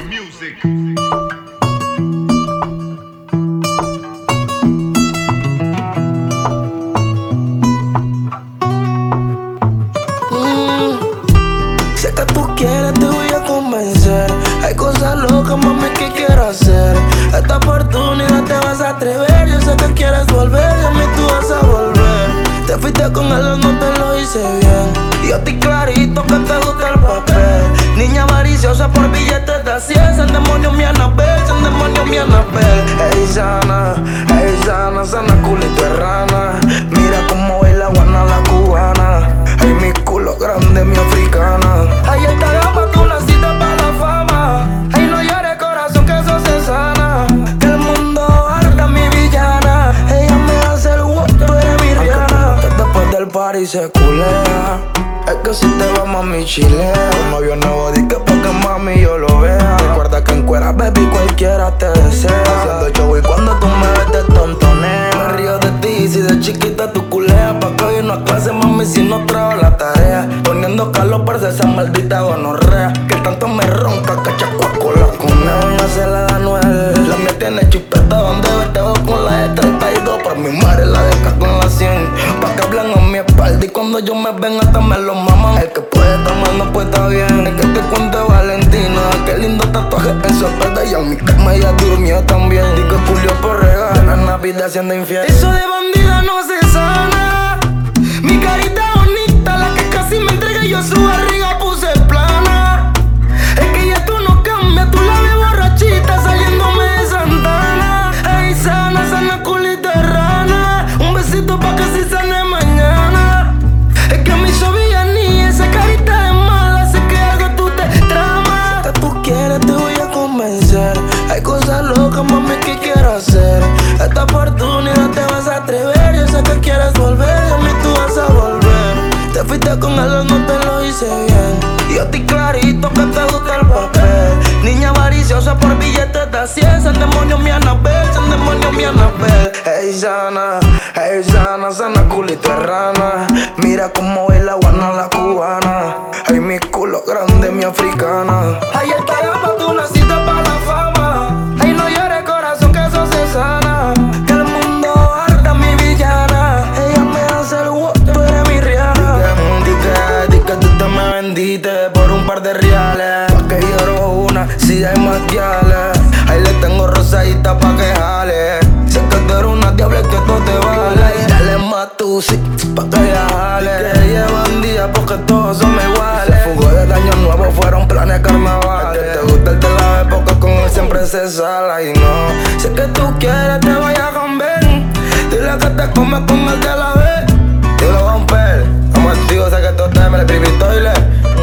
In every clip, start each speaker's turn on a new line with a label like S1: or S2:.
S1: Sé que tú quieres, te voy a convencer. Hay cosas locas, mami, que quiero hacer. Esta oportunidad te vas a atrever. Yo sé que quieres volver y a mí tú vas a volver. Te fuiste con él, no te lo hice bien. Y yo estoy clarito que te gusta el papel. Niña avariciosa por billetes de 100. San demonio mi Anabel, San demonio mi Anabel. Ey, sana, sana culito de rana. Mira cómo baila guana la cubana. Ay, mi culo grande, mi africana. Ay, esta gama tú naciste para la fama. Ay, no llores corazón, que eso se sana. Que el mundo harta mi villana. Ella me hace el wow, tú eres mi Rihanna. Después del party se culea. Es que si te va mami chilea. Un novio nuevo di que pa' que mami yo lo vea. Recuerda que en cuera baby cualquiera te desea. Haciendo show y cuando tú me ves te tontonea. Me río de ti si de chiquita tú culeas. Pa' que hoy no a clase mami si no trago la tarea. Poniendo calor para esa maldita gonorrea. Que tanto me ronca que chacuaco la cuna. Ella se la da Noel. La mía tiene chupeta donde vete con la de 32. Por mi madre la deja con la 100. Pa' que hablan a mi espalda y cuando yo me ven hasta me lo maman. El que puede estar mal no puede estar bien. El que te cuente Valentina. Qué lindo tatuaje en su espalda. Y a mi cama ella durmió también. Y que Julio por regalar la Navidad siendo infiel. Eso de bandida no se sana. Mi carita bonita, la que casi me entrega y yo su barriga puse plana. Es que ya tú no cambias, tú la ves borrachita saliéndome de Santana. Ey, sana, sana culito de rana. Un besito pa' que si sane mañana. Es que me hizo villanía, esa carita de mala, sé que algo tú te tramas. Si tú quieres te voy a convencer. Hay cosas locas, mami, que quiero hacer. Esta oportunidad te vas a atrever. Yo sé que quieres volver y a mí tú vas a volver. Te fuiste con él, no te lo hice bien. Y yo estoy clarito que te gusta el papel. Niña avariciosa por billetes de 100. San demonio mi Anabel, San demonio mi Anabel. Ey, sana, sana culito de rana. Mira cómo baila guana la cubana. Ay, mi culo grande, mi africana. Ay, esta gama tú naciste para la fama. Ay, no llores corazón, que eso se sana. Que el mundo harta mi villana. Ella me hace el wow, tú eres mi Rihanna. Di que tú te me vendiste por un par de reales. Pa' que lloro una, si hay más guiales. Ahí le tengo rosadita pa' que jale. Sé que tú eres una diabla que todo te vale. Y dale más tú, sí, pa' que ella jale. Que ella es bandida porque todos somos iguales. Se fugó del año nuevo, fueron planes carnavales. Que te gusta el de la época, con él siempre se sale. Y no, sé que tú quieres, te voy a cambiar. Dile que te comes con el de la vez. Dile romper, vamos activos, sé que tú te me le escribí toilet.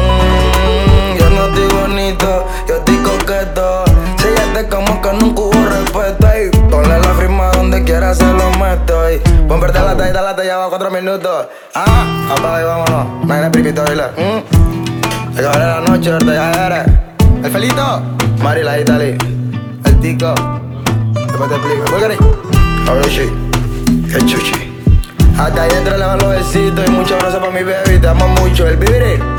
S1: Yo no estoy bonito, yo estoy coqueto. Si ella te como que nunca hubo respeto. Ey, ponle la firma donde quiera se lo meto. Ey, pon verde la talla, ya va 4 minutos. Apaga y vámonos, me le escribí toilet. Hay que hablar la noche, ahorita ya eres el Felito, Mari la Italy, el Tico. Después te explico, Bulgari, Abrochi, el Chuchi. Hasta ahí dentro le van los besitos y muchos abrazos para mi baby. Te amo mucho, el Bibiri.